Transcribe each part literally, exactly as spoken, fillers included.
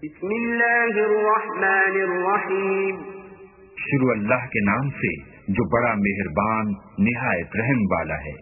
بسم اللہ الرحمن الرحیم، شروع اللہ کے نام سے جو بڑا مہربان نہایت رحم والا ہے۔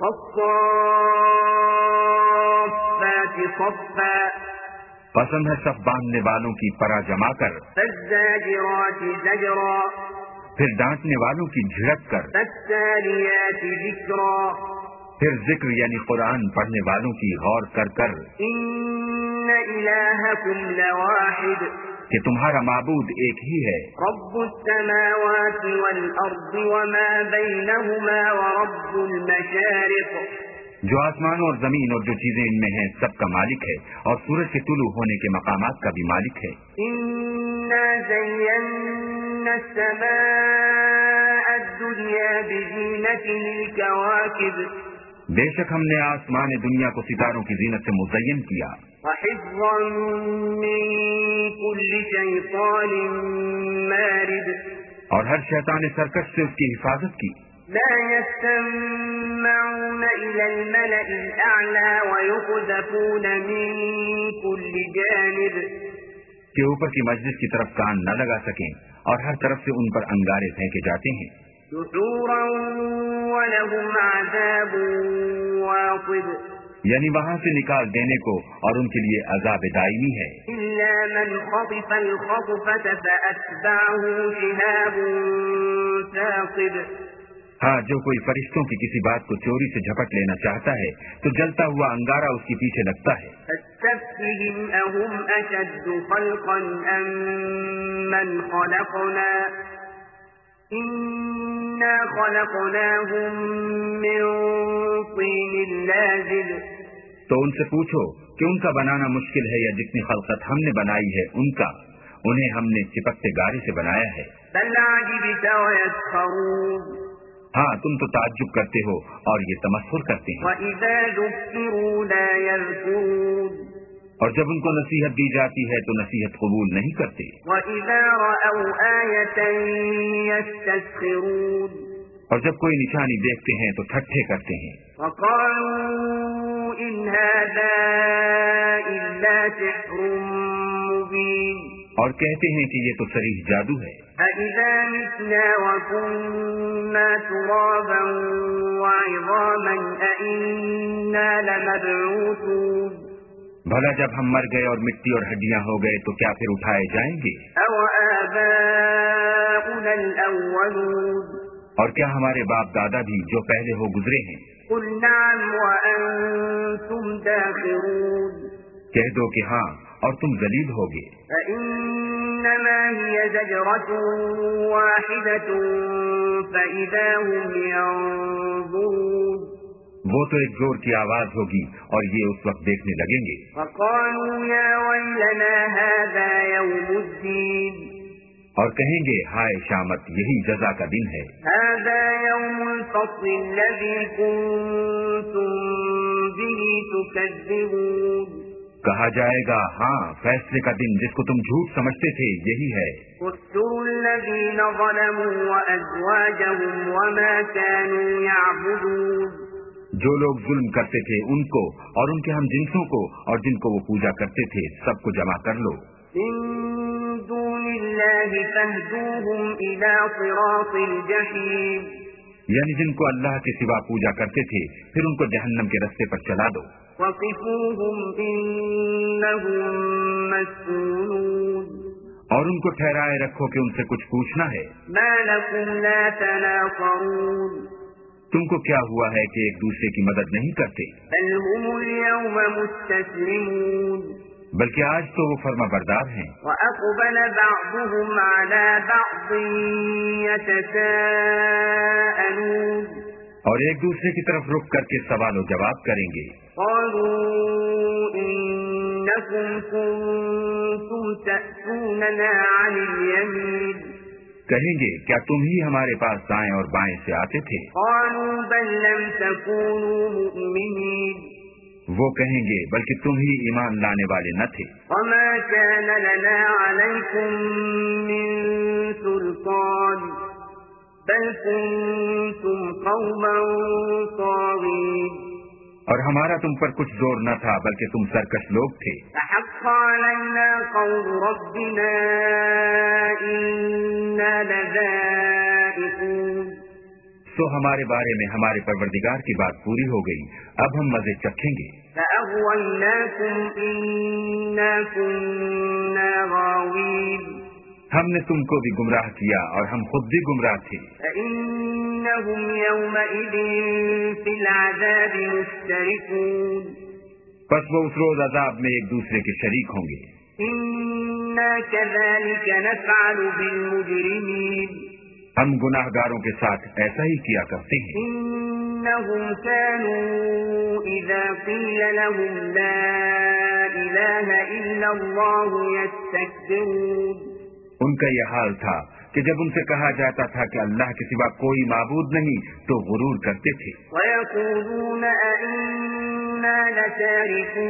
والصافات صفا، پسند ہے صف باندھنے والوں کی پرا جما کر، فالزاجرات زجرا، پھر ڈانٹنے والوں کی جھڑک کر، فالتالیات ذکرا، پھر ذکر یعنی قرآن پڑھنے والوں کی غور کر کر، ان الہکم لواحد، کہ تمہارا معبود ایک ہی ہے، رب السماوات والارض وما بینہما ورب المشارق، جو آسمانوں اور زمین اور جو چیزیں ان میں ہیں سب کا مالک ہے، اور سورج کے طلوع ہونے کے مقامات کا بھی مالک ہے۔ انا زینا السماء الدنیا بزینۃ الکواکب، بے شک ہم نے آسمان دنیا کو ستاروں کی زینت سے مزین کیا، وحفظا من کل شیطان مارد، اور ہر شیطان سرکش سے اس کی حفاظت کی۔ لا يستمعون إلى الملأ الأعلى ويقذفون من كل جانب، کہ اوپر کی مجلس کی طرف کان نہ لگا سکیں اور ہر طرف سے ان پر انگارے پھینکے جاتے ہیں، دحورا ولهم عذاب واصب، یعنی وہاں سے نکال دینے کو اور ان کے لیے عذاب دائمی ہے، إلا من خطف الخطفة فأتبعه شهاب ثاقب، ہاں جو کوئی فرشتوں کی کسی بات کو چوری سے جھپٹ لینا چاہتا ہے تو جلتا ہوا انگارہ اس کے پیچھے لگتا ہے۔ فاستفتهم أهم أشد خلقا أم من خلقنا إنا خلقناهم من طين لازب، تو ان سے پوچھو کہ ان کا بنانا مشکل ہے یا جتنی خلقت ہم نے بنائی ہے ان کا، انہیں ہم نے چپکتے گارے سے بنایا ہے۔ بل عجبت ويسخرون، ہاں تم تو تعجب کرتے ہو اور یہ تمسخر کرتے ہیں، وإذا ذكروا لا يذكرون، اور جب ان کو نصیحت دی جاتی ہے تو نصیحت قبول نہیں کرتے، وإذا رأوا آية يستسخرون، اور جب کوئی نشانی دیکھتے ہیں تو ٹھٹھے کرتے ہیں، وقالوا إن هذا إلا سحر مبين، اور کہتے ہیں کہ یہ تو صریح جادو ہے۔ أَإِذَا مِتْنَا وَكُنَّا تُرَابًا وَعِظَامًا أَإِنَّا لَمَبْعُوثُونَ، بھلا جب ہم مر گئے اور مٹی اور ہڈیاں ہو گئے تو کیا پھر اٹھائے جائیں گے؟ أَوَآبَاؤُنَا الْأَوَّلُونَ، اور کیا ہمارے باپ دادا بھی جو پہلے ہو گزرے ہیں؟ قُلْ نَعَمْ وَأَنْتُمْ دَاخِرُونَ، کہہ دو کہ ہاں اور تم ذلیل ہوگے۔ فَإِنَّمَا هِيَ زَجْرَةٌ وَاحِدَةٌ فَإِذَا هُمْ يَنظُرُونَ، وہ تو ایک زور کی آواز ہوگی اور یہ اس وقت دیکھنے لگیں گے۔ وَقَالُوا يَا وَيْلَنَا هَذَا يَوْمُ الدِّينِ، اور کہیں گے ہائے شامت، یہی جزا کا دن ہے، هَذَا يَوْمُ الْفَصْلِ الَّذِي كُنتُم بِهِ تُكَذِّبُونَ، کہا جائے گا ہاں فیصلے کا دن جس کو تم جھوٹ سمجھتے تھے یہی ہے۔ احشروا الَّذِينَ ظَلَمُوا وَأَزْوَاجَهُمْ وَمَا كَانُوا يَعْبُدُونَ، جو لوگ ظلم کرتے تھے ان کو اور ان کے ہم جنسوں کو اور جن کو وہ پوجا کرتے تھے سب کو جمع کر لو، من دون اللہ فاہدوہم الی صراط الجحیم، یعنی جن کو اللہ کے سوا پوجا کرتے تھے پھر ان کو جہنم کے رستے پر چلا دو، وقفوہم انہم مسئولون، اور ان کو ٹھہرائے رکھو کہ ان سے کچھ پوچھنا ہے۔ ما لکم لا تناصرون، تم کو کیا ہوا ہے کہ ایک دوسرے کی مدد نہیں کرتے؟ بل هم اليوم مستسلمون، بلکہ آج تو وہ فرما بردار ہیں۔ وأقبل بعضهم على بعض يتساءلون، اور ایک دوسرے کی طرف رک کر کے سوال و جواب کریں گے۔ قالوا إنكم كنتم تأتوننا عن اليمين، کہیں گے کیا تم ہی ہمارے پاس دائیں اور بائیں سے آتے تھے؟ قالوا بل لم تكونوا مؤمنين، وہ کہیں گے بلکہ تم ہی ایمان لانے والے نہ تھے۔ وما كان لنا عليكم من سلطان بل كنتم قوما طاغين، اور ہمارا تم پر کچھ زور نہ تھا بلکہ تم سرکش لوگ تھے. فحق علينا قول ربنا إنا لذائقون. سو ہمارے بارے میں ہمارے پروردگار کی بات پوری ہو گئی، اب ہم مزے چکھیں گے. فأغويناكم إنا كنا غاوين. ہم نے تم کو بھی گمراہ کیا اور ہم خود بھی گمراہ تھے. فإنهم يومئذ في العذاب مشتركون. پس وہ اس روز عذاب میں ایک دوسرے کے شریک ہوں گے. إنا كذلك نفعل بالمجرمين. ہم گناہ گاروں کے ساتھ ایسا ہی کیا کرتے ہیں. إنهم كانوا إذا قيل لهم لا إله إلا الله يستكبرون. ان کا یہ حال تھا کہ جب ان سے کہا جاتا تھا کہ اللہ کے سوا کوئی معبود نہیں تو غرور کرتے تھے. وَيَقُولُونَ أَإِنَّا لَتَارِكُو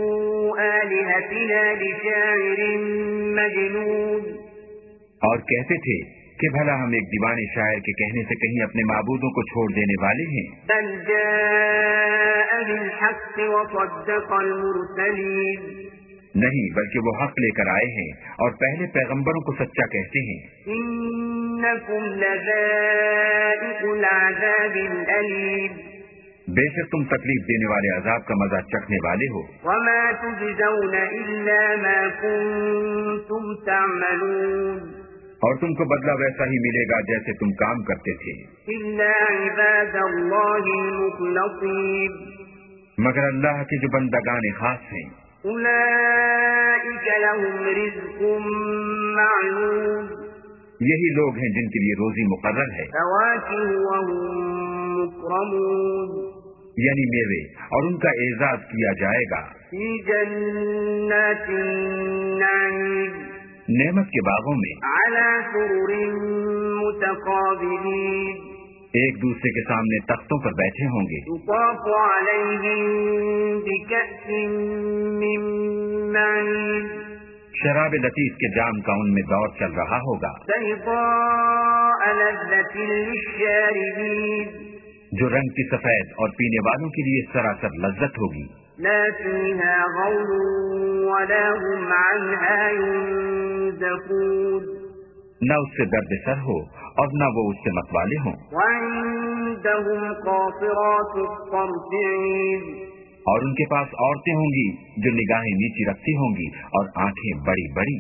آلِهَتِنَا لِشَاعِرٍ مَجْنُونٍ. اور کہتے تھے کہ بھلا ہم ایک دیوانے شاعر کے کہنے سے کہیں اپنے معبودوں کو چھوڑ دینے والے ہیں. بَلْ جَاءَ بِالْحَقِّ وَصَدَّقَ الْمُرْسَلِينَ. نہیں بلکہ وہ حق لے کر آئے ہیں اور پہلے پیغمبروں کو سچا کہتے ہیں. إِنَّكُمْ لَذَائِقُو الْعَذَابِ الْأَلِيمِ. بے شک تم تکلیف دینے والے عذاب کا مزہ چکھنے والے ہو. وَمَا تُجْزَوْنَ إِلَّا مَا كُنتُمْ تَعْمَلُونَ. اور تم کو بدلہ ویسا ہی ملے گا جیسے تم کام کرتے تھے. إِلَّا عِبَادَ اللَّهِ الْمُخْلَصِينَ. مگر اللہ کے جو بندگان خاص ہیں أُولَئِكَ لَهُمْ رِزْقٌ مَّعْلُومٌ. یہی لوگ ہیں جن کے لیے روزی مقرر ہے. فَوَاكِهُ وَهُم مُّكْرَمُونَ. یعنی میوے اور ان کا اعزاز کیا جائے گا. فِي جَنَّاتِ النَّعِيمِ. نعمت کے باغوں میں. عَلَى سُرُرٍ مُتَقَابِلِينَ. ایک دوسرے کے سامنے تختوں پر بیٹھے ہوں گے. يُطَافُ عَلَيْهِم بِكَأْسٍ مِّن مَّعِينٍ. شراب لطیف کے جام کا ان میں دور چل رہا ہوگا. بَيْضَاءَ لَذَّةٍ لِّلشَّارِبِينَ. جو رنگ کی سفید اور پینے والوں کے لیے سراسر لذت ہوگی. لَا فِيهَا غَوْلٌ وَلَا هُمْ عَنْهَا يُنزَفُونَ. نہ اس سے درد سر ہو اور نہ وہ اس سے متوالے ہوں. وَعِندَهُمْ قَاصِرَاتُ الطَّرْفِ عِينٌ. اور ان کے پاس عورتیں ہوں گی جو نگاہیں نیچی رکھتی ہوں گی اور آنکھیں بڑی بڑی.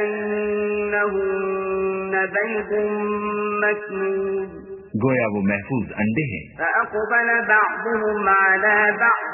كَأَنَّهُنَّ بَيْضٌ مَّكْنُونٌ. گویا وہ محفوظ انڈے ہیں. فَأَقْبَلَ بَعْضُهُمْ عَلَى بَعْضٍ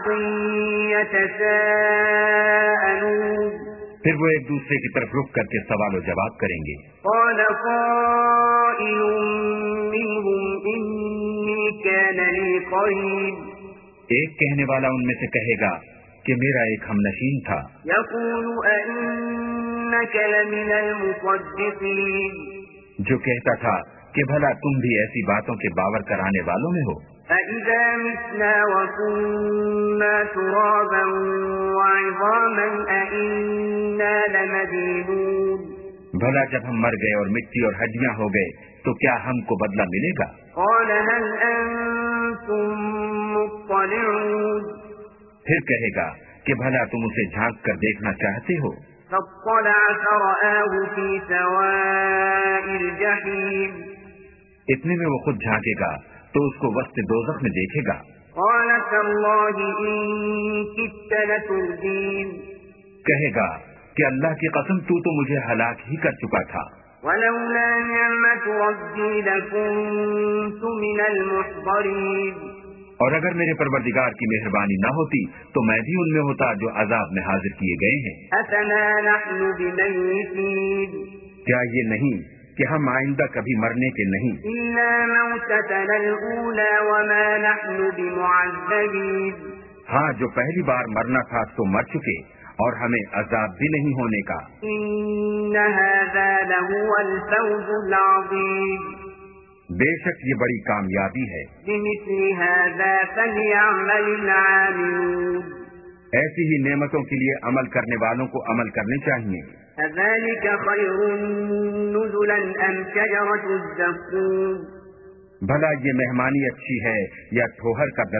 يَتَسَاءَلُونَ. پھر وہ ایک دوسرے کی طرف رخ کر کے سوال و جواب کریں گے. قَالَ قَائِلٌ مِّنْهُمْ إِنِّي كَانَ لِي قَرِينٌ. ایک کہنے والا ان میں سے کہے گا کہ میرا ایک ہم نشین تھا. يَقُولُ أَإِنَّكَ لَمِنَ الْمُصَدِّقِينَ. جو کہتا تھا کہ بھلا تم بھی ایسی باتوں کے باور کرانے والوں میں ہو. أَإِذَا مِتْنَا وَكُنَّا تُرَابًا وَعِظَامًا أَإِنَّا لَمَدِينُونَ. بھلا جب ہم مر گئے اور مٹی اور ہڈیاں ہو گئے تو کیا ہم کو بدلہ ملے گا؟ قَالَ هَلْ أَنتُم مُّطَّلِعُونَ. پھر کہے گا کہ بھلا تم اسے جھانک کر دیکھنا چاہتے ہو. فَاطَّلَعَ فَرَآهُ فِي سَوَاءِ الْجَحِيمِ. اتنے میں وہ خود جھانکے گا تو اس کو وسط دوزخ میں دیکھے گا. قَالَ تَاللَّهِ إِن كِدتَّ لَتُرْدِينِ. کہے گا کہ اللہ کی قسم تو تو مجھے ہلاک ہی کر چکا تھا. وَلَوْلَا نِعْمَةُ رَبِّي لَكُنتُ مِنَ الْمُحْضَرِينَ. اور اگر میرے پروردگار کی مہربانی نہ ہوتی تو میں بھی ان میں ہوتا جو عذاب میں حاضر کیے گئے ہیں. أَفَمَا نَحْنُ بِمَيِّتِينَ. کیا یہ نہیں کہ ہم آئندہ کبھی مرنے کے نہیں. إِلَّا مَوْتَتَنَا الْأُولَى وَمَا نَحْنُ بِمُعَذَّبِينَ. ہاں جو پہلی بار مرنا تھا تو مر چکے اور ہمیں عذاب بھی نہیں ہونے کا. إِنَّ هَذَا لَهُوَ الْفَوْزُ الْعَظِيمُ. بے شک یہ بڑی کامیابی ہے. بِمِثْلِ هَذَا فَلْيَعْمَلِ الْعَامِلُونَ. ایسی ہی نعمتوں کے لیے عمل کرنے والوں کو عمل کرنے چاہیے. أَذَلِكَ خَيْرٌ نُزُلًا أَمْ شَجَرَةُ الزَّقُّومِ. بھلا یہ مہمانی اچھی ہے یا ٹھوہر کا درخت؟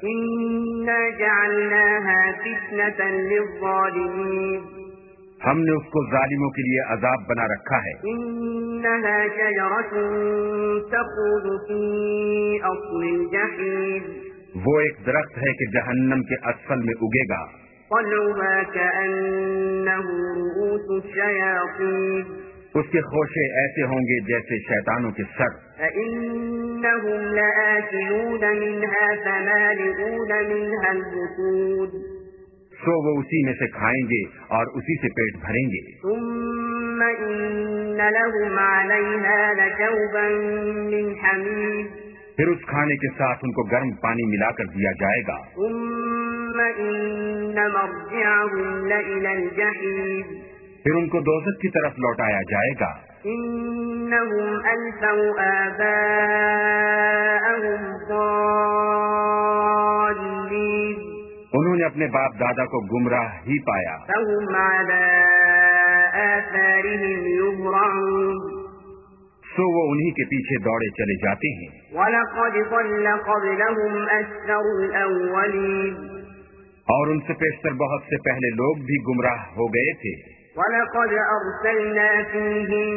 إنا جعلناها فتنة للظالمين ہم نے اس کو ظالموں کے لیے عذاب بنا رکھا ہے. إنها شجرة تخرج في أصل الجحيم وہ ایک درخت ہے کہ جہنم کے اسفل میں اگے گا. طلعها كأنه رؤوس الشياطين اس کے خوشے ایسے ہوں گے جیسے شیطانوں کے سر. فإنهم لآكلون منها فمالئون منها البطون سو وہ اسی میں سے کھائیں گے اور اسی سے پیٹ بھریں گے. ثم إن لهم عليها لشوبا من حميم پھر اس کھانے کے ساتھ ان کو گرم پانی ملا کر دیا جائے گا. ثم إن مرجعهم لإلى الجحيم پھر ان کو دوزخ کی طرف لوٹایا جائے گا. إنهم ألفوا آباءهم ضالين انہوں نے اپنے باپ دادا کو گمراہ ہی پایا. فهم على آثارهم يهرعون سو وہ انہی کے پیچھے دوڑے چلے جاتے ہیں. وَلَقَدْ ضَلَّ قَبْلَهُمْ أَكْثَرُ الْأَوَّلِينَ اور ان سے پیشتر بہت سے پہلے لوگ بھی گمراہ ہو گئے تھے. وَلَقَدْ أَرْسَلْنَا فِيهِم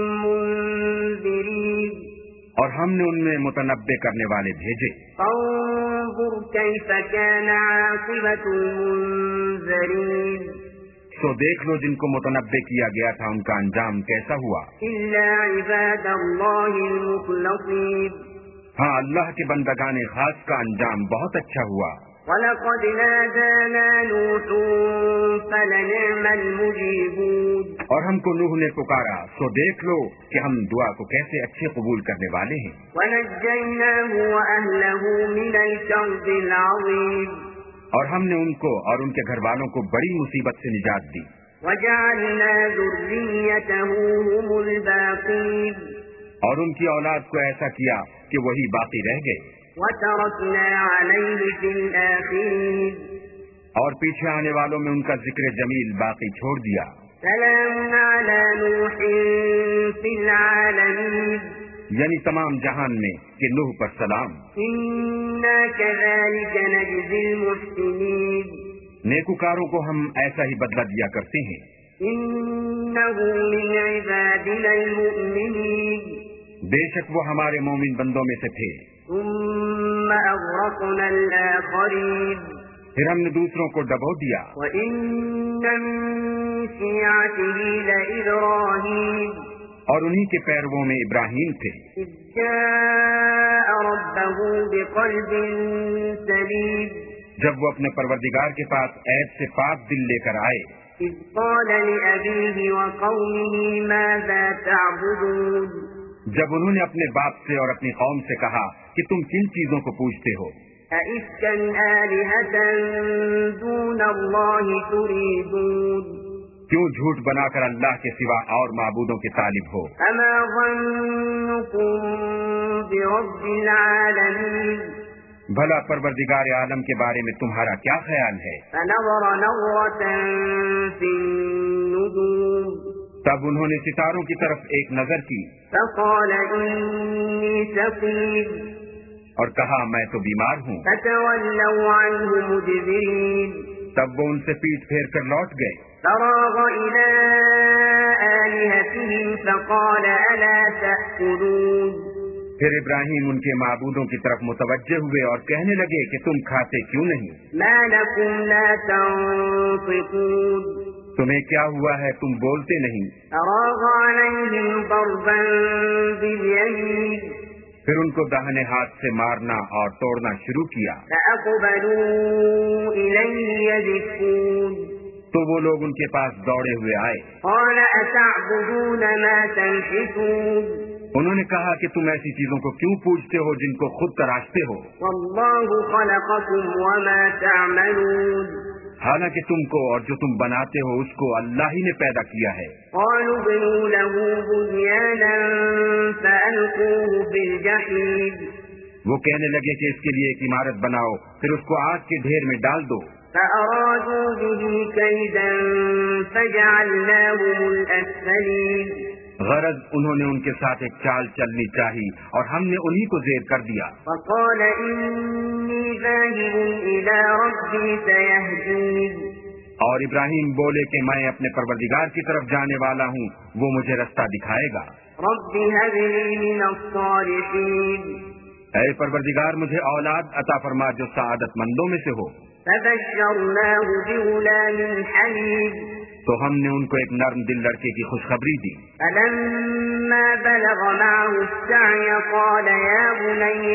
مُنذِرِينَ اور ہم نے ان میں متنبع کرنے والے بھیجے. فَانظُرْ كَيْفَ كَانَ عَاقِبَةُ الْمُنذَرِينَ سو دیکھ لو جن کو متنبع کیا گیا تھا ان کا انجام کیسا ہوا. إِلَّا عِبَادَ اللَّهِ الْمُخْلَصِينَ ہاں اللہ کے بندگان خاص کا انجام بہت اچھا ہوا. وَلَقَدْ نَادَانَا نُوحٌ فَلَنِعْمَ الْمُجِيبُونَ اور ہم کو نوح نے پکارا سو دیکھ لو کہ ہم دعا کو کیسے اچھے قبول کرنے والے ہیں. وَنَجَّيْنَاهُ وَأَهْلَهُ مِنَ الْكَرْبِ الْعَظِيمِ اور ہم نے ان کو اور ان کے گھر والوں کو بڑی مصیبت سے نجات دی. وَجَعَلْنَا ذُرِّيَّتَهُ هُمُ الْبَاقِينَ اور ان کی اولاد کو ایسا کیا کہ وہی باقی رہ گئے. وَتَرَكْنَا عَلَيْهِ فِي الْآخِرِينَ اور پیچھے آنے والوں میں ان کا ذکر جمیل باقی چھوڑ دیا. سَلَامٌ عَلَى نُوحٍ فِي الْعَالَمِينَ یعنی تمام جہان میں کہ نوح پر سلام. إِنَّا كَذَلِكَ نَجْزِي الْمُحْسِنِينَ نیکوکاروں کو ہم ایسا ہی بدلہ دیا کرتے ہیں. إِنَّهُ مِنْ عِبَادِنَا الْمُؤْمِنِينَ بے شک وہ ہمارے مومن بندوں میں سے تھے. ثُمَّ أَغْرَقْنَا الْآخَرِينَ پھر ہم نے دوسروں کو ڈبو دیا. وَإِنَّ مِن شِيعَتِهِ لَإِبْرَاهِيمَ اور انہی کے پیرووں میں ابراہیم تھے. إِذْ جَاءَ رَبَّهُ بِقَلْبٍ سَلِيمٍ جب وہ اپنے پروردگار کے پاس عیب سے پاک دل لے کر آئے. إِذْ قَالَ لِأَبِيهِ وَقَوْمِهِ مَاذَا تَعْبُدُونَ جب انہوں نے اپنے باپ سے اور اپنی قوم سے کہا کہ تم کن چیزوں کو پوجتے ہو. أَئِفْكًا آلِهَةً دُونَ اللَّهِ تُرِيدُونَ کیوں جھوٹ بنا کر اللہ کے سوا اور معبودوں کے طالب ہو. فَمَا ظَنُّكُم بِرَبِّ الْعَالَمِينَ بھلا پروردگار عالم کے بارے میں تمہارا کیا خیال ہے. فَنَظَرَ نَظْرَةً فِي النُّجُومِ تب انہوں نے ستاروں کی طرف ایک نظر کی. فَقَالَ إِنِّي سَقِيمٌ اور کہا میں تو بیمار ہوں. فَتَوَلَّوْا عَنْهُ مُدْبِرِينَ تب وہ ان سے پیٹ پھیر کر لوٹ گئے. فَرَاغَ إِلَىٰ آلِهَتِهِمْ فَقَالَ أَلَا تَأْكُلُونَ پھر ابراہیم ان کے معبودوں کی طرف متوجہ ہوئے اور کہنے لگے کہ تم کھاتے کیوں نہیں. مَا لَكُمْ لَا تَنطِقُونَ تمہیں کیا ہوا ہے تم بولتے نہیں. فَرَاغَ عَلَيْهِمْ ضَرْبًا بِالْيَمِينِ پھر ان کو داہنے ہاتھ سے مارنا اور توڑنا شروع کیا. فَأَقْبَلُوا إِلَيْهِ يَزِفُّونَ تو وہ لوگ ان کے پاس دوڑے ہوئے آئے. قَالَ أَتَعْبُدُونَ مَا تَنْحِتُونَ انہوں نے کہا کہ تم ایسی چیزوں کو کیوں پوجتے ہو جن کو خود تراشتے ہو. وَاللَّهُ خَلَقَكُمْ وَمَا تَعْمَلُونَ حالانکہ تم کو اور جو تم بناتے ہو اس کو اللہ ہی نے پیدا کیا ہے. قَالُوا ابْنُوا لَهُ بُنْيَانًا فَأَلْقُوهُ فِي الْجَحِيمِ وہ کہنے لگے کہ اس کے لیے ایک عمارت بناؤ پھر اس کو آگ کے ڈھیر میں ڈال دو. فَأَرَادُوا بِهِ كَيْدًا فَجَعَلْنَاهُمُ الْأَسْفَلِينَ غرض انہوں نے ان کے ساتھ ایک چال چلنی چاہی اور ہم نے انہی کو زیر کر دیا. فقال إني ذاهب إلى ربي سيهدين. اور ابراہیم بولے کہ میں اپنے پروردگار کی طرف جانے والا ہوں، وہ مجھے رستہ دکھائے گا. رب هب لي من الصالحين. اے پروردگار مجھے اولاد عطا فرما جو سعادت مندوں میں سے ہو. فبشرناه بغلام حليم. تو ہم نے ان کو ایک نرم دل لڑکے کی خوشخبری دی. فلما بلغ معه السعي قال يا بني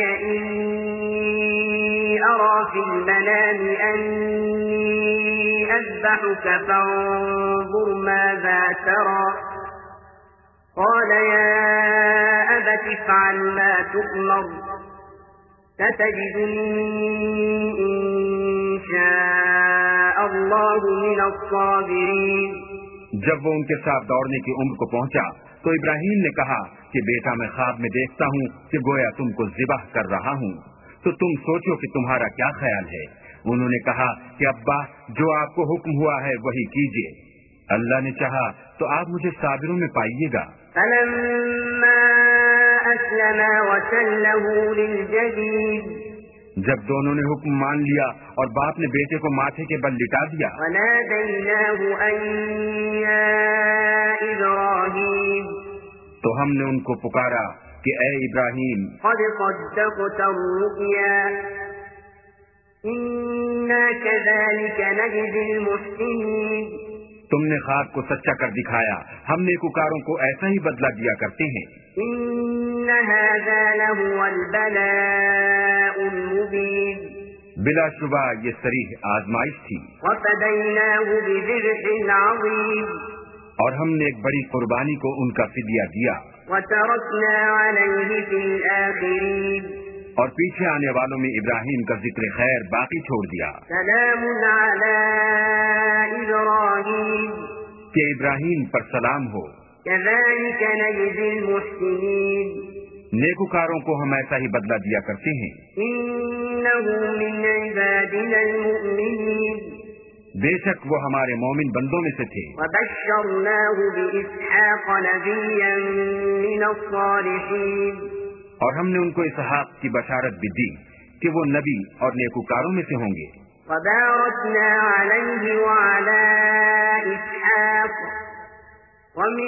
إني أرى في المنام أني أذبحك فانظر ماذا ترى. قال يا أبت افعل ما تؤمر ستجدني إن شاء الله من الصابرين. جب وہ ان کے ساتھ دوڑنے کی عمر کو پہنچا تو ابراہیم نے کہا کہ بیٹا میں خواب میں دیکھتا ہوں کہ گویا تم کو ذبح کر رہا ہوں، تو تم سوچو کہ تمہارا کیا خیال ہے. انہوں نے کہا کہ ابا جو آپ کو حکم ہوا ہے وہی کیجیے، اللہ نے چاہا تو آپ مجھے صابروں میں پائیے گا. فلما أسلما وتله للجبين. جب دونوں نے حکم مان لیا اور باپ نے بیٹے کو ماتھے کے بل لٹا دیا. وناديناه أن يا إبراهيم. تو ہم نے ان کو پکارا کہ اے ابراہیم قد صدقت الرؤيا إنا كذلك نجزي المحسنين. تم نے خواب کو سچا کر دکھایا، ہم نیکوکاروں کو ایسا ہی بدلہ دیا کرتے ہیں. إن هذا لهو البلاء المبين. بلا شبہ یہ صریح آزمائش تھی. وفديناه بذبح عظيم. اور ہم نے ایک بڑی قربانی کو ان کا فدیہ دیا. وتركنا عليه في الآخرين. اور پیچھے آنے والوں میں ابراہیم کا ذکر خیر باقی چھوڑ دیا. سلام على إبراهيم. کہ ابراہیم پر سلام ہو. كذلك نجزي المحسنين. نیکوکاروں کو ہم ایسا ہی بدلہ دیا کرتے ہیں. إنه من عبادنا المؤمنين. بے شک وہ ہمارے مومن بندوں میں سے تھے. وبشرناه بإسحاق نبيا من الصالحين. اور ہم نے ان کو اسحاق کی بشارت بھی دی کہ وہ نبی اور نیکوکاروں میں سے ہوں گے. وباركنا عليه وعلى إسحاق ومن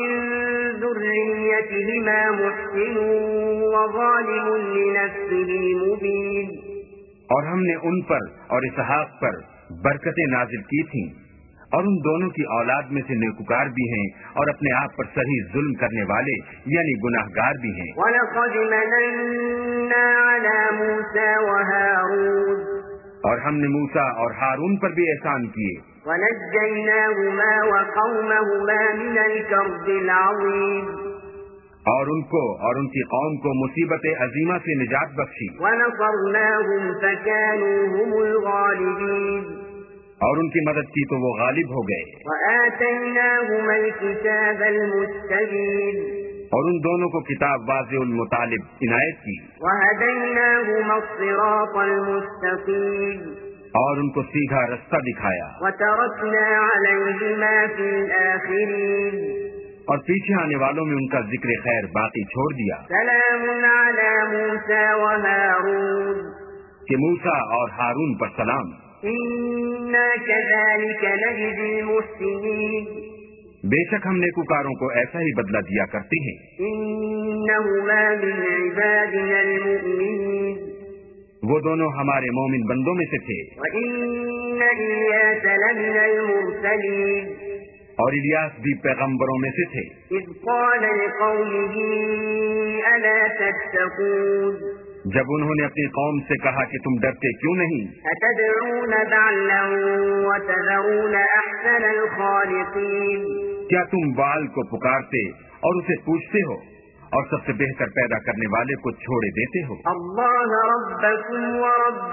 ذريتهما محسن وظالم لنفسه مبين. اور ہم نے ان پر اور اسحاق پر برکتیں نازل کی تھیں، اور ان دونوں کی اولاد میں سے نیکوکار بھی ہیں اور اپنے آپ پر صحیح ظلم کرنے والے یعنی گناہگار بھی ہیں. وَلَقَدْ مَنَنَّا عَلَى مُوسَى وَهَارُونَ. اور ہم نے موسیٰ اور ہارون پر بھی احسان کیے. وَنَجَّيْنَاهُمَا وَقَوْمَهُمَا مِنَ الْكَرْبِ الْعَظِيمِ. اور ان کو اور ان کی قوم کو مصیبت عظیمہ سے نجات بخشی. وَنَصَرْنَاهُمْ فَكَانُوا هُمُ الْغَالِبِينَ. اور ان کی مدد کی تو وہ غالب ہو گئے. وَآتَيْنَاهُمَا الْكِتَابَ الْمُسْتَبِينَ. اور ان دونوں کو کتاب واضح المطالب عنایت کی. وَهَدَيْنَاهُمَا الصِّرَاطَ الْمُسْتَقِيمَ. اور ان کو سیدھا رستہ دکھایا. وَتَرَكْنَا عَلَيْهِمَا فِي الْآخِرِينَ. اور پیچھے آنے والوں میں ان کا ذکر خیر باقی چھوڑ دیا. سلام علی موسیٰ و ہارون. کہ موسیٰ اور ہارون پر سلام. انا کذالک نجزی المحسنین. بے شک ہم نیکوکاروں کو ایسا ہی بدلہ دیا کرتے ہیں. انہما من عبادنا المؤمنین. وہ دونوں ہمارے مومن بندوں میں سے تھے. وَإِنَّ إِلْيَاسَ لَمِنَ الْمُرْسَلِينَ. اور الیاس بھی پیغمبروں میں سے تھے. اذ قال لقومه ألا تتقون. جب انہوں نے اپنی قوم سے کہا کہ تم ڈرتے کیوں نہیں. أتدعون بعلا وتذرون أحسن الخالقين. کیا تم بال کو پکارتے اور اسے پوچھتے ہو اور سب سے بہتر پیدا کرنے والے کو چھوڑے دیتے ہو. اللہ ربکم ورب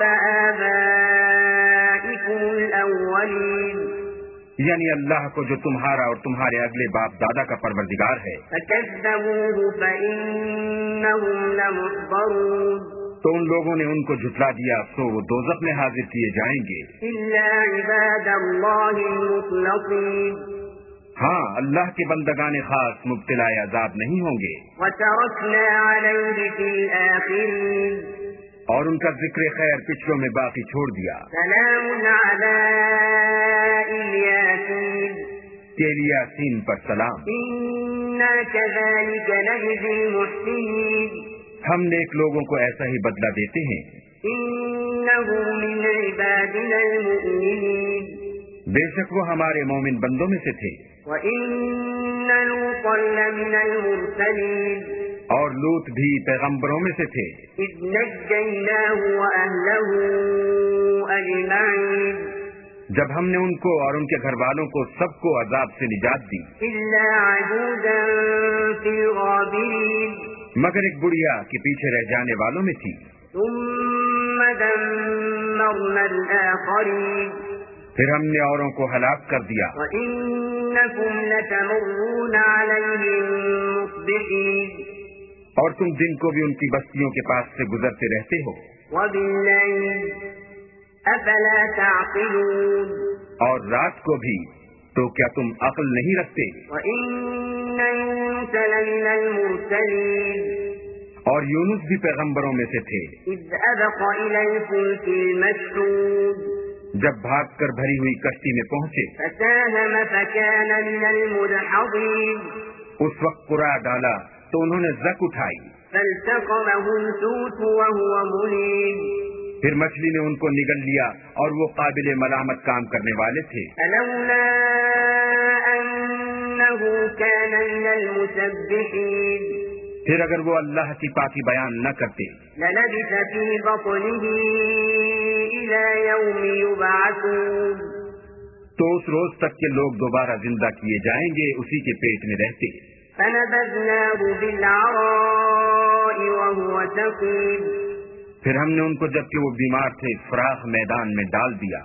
آبائکم الاولین. یعنی اللہ کو جو تمہارا اور تمہارے اگلے باپ دادا کا پروردگار ہے. فکذبوہ فإنہم لمحضرون. تو ان لوگوں نے ان کو جھٹلا دیا سو وہ دوزخ میں حاضر کیے جائیں گے. الا عباد اللہ المخلصین. ہاں اللہ کے بندگان خاص مبتلا عذاب نہیں ہوں گے. وتركنا عليه في الآخرين اور ان کا ذکر خیر پچھلوں میں باقی چھوڑ دیا. سلام على الياسين کہ الیاسین پر سلام. إنا كذلك نجزي المحسنين ہم نیک لوگوں کو ایسا ہی بدلہ دیتے ہیں. إنه من عبادنا المؤمنين بے شک وہ ہمارے مومن بندوں میں سے تھے. وَإِنَّ لُوطًا لَّمِنَ الْمُرْسَلِينَ اور لوط بھی پیغمبروں میں سے تھے. إِذْ نَجَّيْنَاهُ وَأَهْلَهُ أَجْمَعِينَ جب ہم نے ان کو اور ان کے گھر والوں کو سب کو عذاب سے نجات دی. إِلَّا عَجُوزًا فِي الْغَابِرِينَ مگر ایک بڑھیا کہ پیچھے رہ جانے والوں میں تھی. ثُمَّ دَمَّرْنَا الْآخَرِينَ پھر ہم نے اوروں کو ہلاک کر دیا. وَإِنَّكُمْ لَتَمُرُّونَ عَلَيْهِم مُّصْبِحِينَ اور تم دن کو بھی ان کی بستیوں کے پاس سے گزرتے رہتے ہو. وَبِاللَّيْلِ أَفَلَا تَعْقِلُونَ اور رات کو بھی تو کیا تم عقل نہیں رکھتے. وَإِنَّ يُونُسَ لَمِنَ الْمُرْسَلِينَ اور یونس بھی پیغمبروں میں سے تھے. إِذْ أَبَقَ إِلَى الْفُلْكِ الْمَشْحُونِ جب بھاگ کر بھری ہوئی کشتی میں پہنچے. فَسَاهَمَ فَكَانَ مِنَ الْمُدْحَضِينَ اس وقت قرع ڈالا تو انہوں نے زک اٹھائی. فَالْتَقَمَهُ الْحُوتُ وَهُوَ مُلِيمٌ پھر مچھلی نے ان کو نگل لیا اور وہ قابل ملامت کام کرنے والے تھے. فَلَوْلَا أَنَّهُ كَانَ مِنَ الْمُسَبِّحِينَ پھر اگر وہ اللہ کی پاکی بیان نہ کرتے لَلَبِثَ فِي بَطْنِهِ إِلَى يَوْمِ يُبْعَثُونَ تو اس روز تک کہ لوگ دوبارہ زندہ کیے جائیں گے اسی کے پیٹ میں رہتے. فَنَبَذْنَاهُ بِالْعَرَاءِ وَهُوَ سَقِيمٌ پھر ہم نے ان کو جبکہ وہ بیمار تھے فراخ میدان میں ڈال دیا.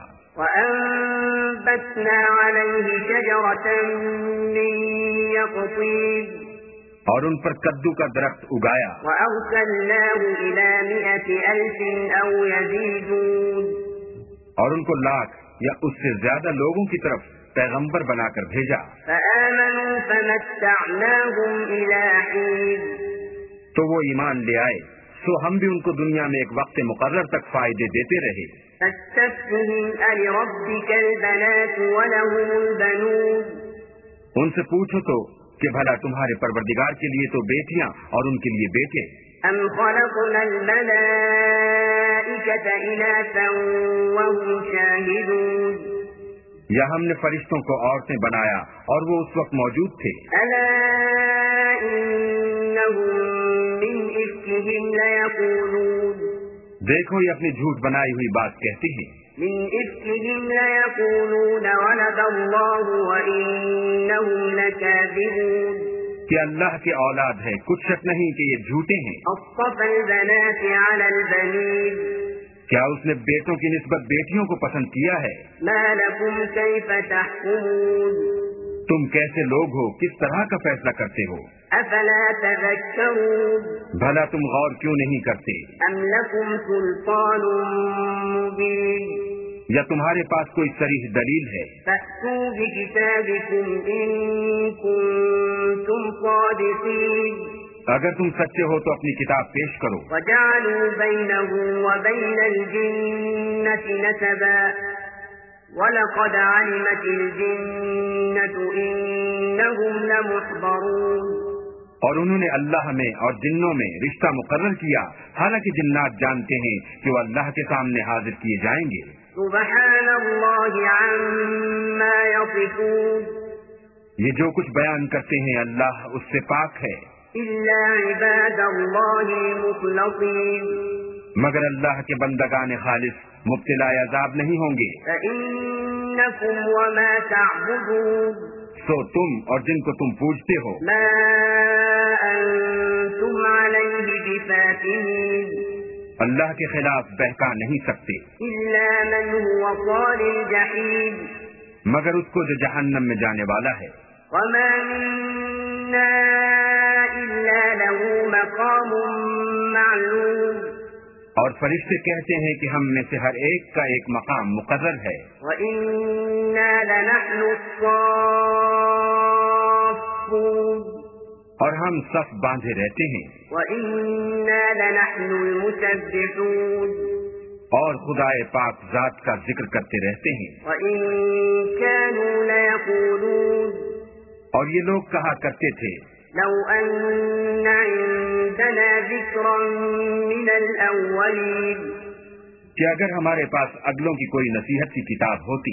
وَأَنبَتْنَا عَلَيْهِ شَجَرَةً مِّن يَقْطِينٍ اور ان پر کدو کا درخت اگایا. وَأَرْسَلْنَاهُ إِلَى مِائَةِ أَلْفٍ أَوْ يَزِيدُونَ اور ان کو لاکھ یا اس سے زیادہ لوگوں کی طرف پیغمبر بنا کر بھیجا. فَآمَنُوا فَمَتَّعْنَاهُمْ إِلَى حِينٍ تو وہ ایمان لے آئے سو ہم بھی ان کو دنیا میں ایک وقت مقرر تک فائدے دیتے رہے. فَاسْتَفْتِهِمْ أَلِرَبِّكَ الْبَنَاتُ وَلَهُمُ الْبَنُونَ ان سے پوچھو تو کہ بھلا تمہارے پروردگار کے لیے تو بیٹیاں اور ان کے لیے بیٹے. أَمْ خَلَقْنَا الْمَلَائِكَةَ إِنَاثًا وَهُمْ شَاهِدُونَ یا ہم نے فرشتوں کو عورتیں بنایا اور وہ اس وقت موجود تھے. أَلَا إِنَّهُمْ مِنْ إِفْكِهِمْ لَيَقُولُونَ دیکھو یہ اپنی جھوٹ بنائی ہوئی بات کہتے ہیں. مِنْ إِفْكِهِمْ لَيَقُولُونَ وَلَدَ اللَّهُ وَإِنَّهُمْ لَكَاذِبُونَ کہ اللہ کی اولاد ہے کچھ شک نہیں کہ یہ جھوٹے ہیں. أَصْطَفَى الْبَنَاتِ عَلَى الْبَنِينَ کیا اس نے بیٹوں کی نسبت بیٹیوں کو پسند کیا ہے. مَا لَكُمْ كَيْفَ تَحْكُمُونَ تم کیسے لوگ ہو کس طرح کا فیصلہ کرتے ہو. أَفَلَا تَذَكَّرُونَ بھلا تم غور کیوں نہیں کرتے. أَمْ لَكُمْ سُلْطَانٌ مُّبِينٌ یا تمہارے پاس کوئی صریح دلیل ہے. فَأْتُوا بِكِتَابِكُمْ إِن كُنتُمْ صَادِقِينَ اگر تم سچے ہو تو اپنی کتاب پیش کرو. وَجَعَلُوا بَيْنَهُ وَبَيْنَ الْجِنَّةِ نَسَبًا وَلَقَدْ عَلِمَتِ الْجِنَّةُ إِنَّهُمْ لَمُحْضَرُونَ اور انہوں نے اللہ میں اور جنوں میں رشتہ مقرر کیا حالانکہ جنات جانتے ہیں کہ وہ اللہ کے سامنے حاضر کیے جائیں گے. سبحان اللہ عما یصفون یہ جو کچھ بیان کرتے ہیں اللہ اس سے پاک ہے. الا عباد اللہ المخلصین مگر اللہ کے بندگان خالص مبتلا عذاب نہیں ہوں گے. فإنکم وما تعبدون سو تم اور جن کو تم پوجتے ہو ما انتم علیہ بفاتنین اللہ کے خلاف بہکا نہیں سکتے الا من هو صال الجحیم مگر اس کو جو جہنم میں جانے والا ہے. وما منا الا له مقام معلوم اور فرشتے کہتے ہیں کہ ہم میں سے ہر ایک کا ایک مقام مقرر ہے. وَإِنَّا لَنَحْنُ الصَّافُّونَ الصفود اور ہم صف باندھے رہتے ہیں وإنا لنحن المسبحون اور خدائے پاک ذات کا ذکر کرتے رہتے ہیں وإن كانوا ليقولون اور یہ لوگ کہا کرتے تھے لو أن عندنا ذكرا من الأولين کہ اگر ہمارے پاس اگلوں کی کوئی نصیحت کی کتاب ہوتی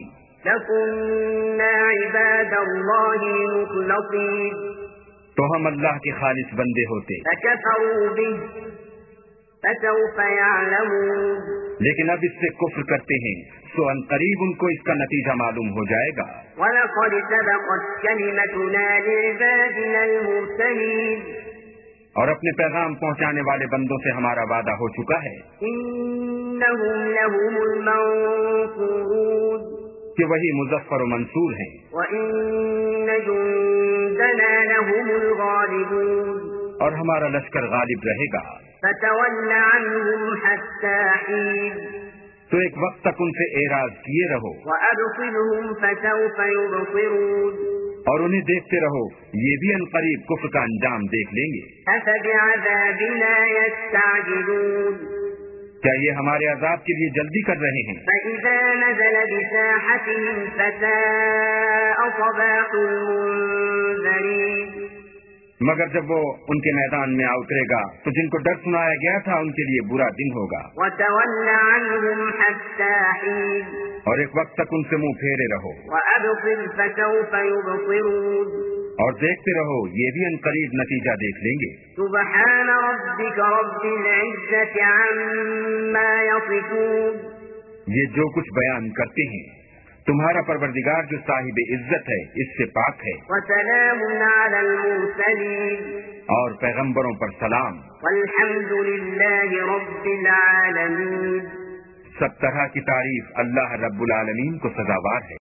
لكنا عباد الله المخلصين تو ہم اللہ کے خالص بندے ہوتے فكفروا به فسوف يعلمون لیکن اب اس سے کفر کرتے ہیں سو ان قریب ان کو اس کا نتیجہ معلوم ہو جائے گا وَلَقَدْ سَبَقَتْ كَلِمَتُنَا لِعِبَادِنَا الْمُرْسَلِينَ اور اپنے پیغام پہنچانے والے بندوں سے ہمارا وعدہ ہو چکا ہے إِنَّهُمْ لَهُمُ الْمَنْصُورُونَ کہ وہی مظفر و منصور ہیں وَإِنَّ جُنْدَنَا لَهُمُ الْغَالِبُونَ اور ہمارا لشکر غالب رہے گا فَتَوَلَّ عَنْهُمْ حَتَّى حِينٍ تو ایک وقت تک ان سے اعراض کیے رہو وَأَبْصِرْهُمْ فَسَوْفَ يُبْصِرُونَ اور انہیں دیکھتے رہو یہ بھی ان قریب کفر کا انجام دیکھ لیں گے أَفَبِعَذَابِنَا يَسْتَعْجِلُونَ کیا یہ ہمارے عذاب کے لیے جلدی کر رہے ہیں فَإِذَا نَزَلَ بِسَاحَتِهِمْ فَسَاءَ صَبَاحُ الْمُنذَرِينَ مگر جب وہ ان کے میدان میں آ اترے گا تو جن کو ڈر سنایا گیا تھا ان کے لیے برا دن ہوگا وَتَوَلَّ عَنْهُمْ حَتَّى حِينٍ اور ایک وقت تک ان سے منہ پھیرے رہو وَأَبْصِرْ فَسَوْفَ يُبْصِرُونَ اور دیکھتے رہو یہ بھی ان قریب نتیجہ دیکھ لیں گے سبحان ربك رب العزة عما يصفون یہ جو کچھ بیان کرتے ہیں تمہارا پروردگار جو صاحب عزت ہے اس سے پاک ہے وسلام على المرسلين اور پیغمبروں پر سلام والحمد لله رب العالمين سب طرح کی تعریف اللہ رب العالمین کو سزاوار ہے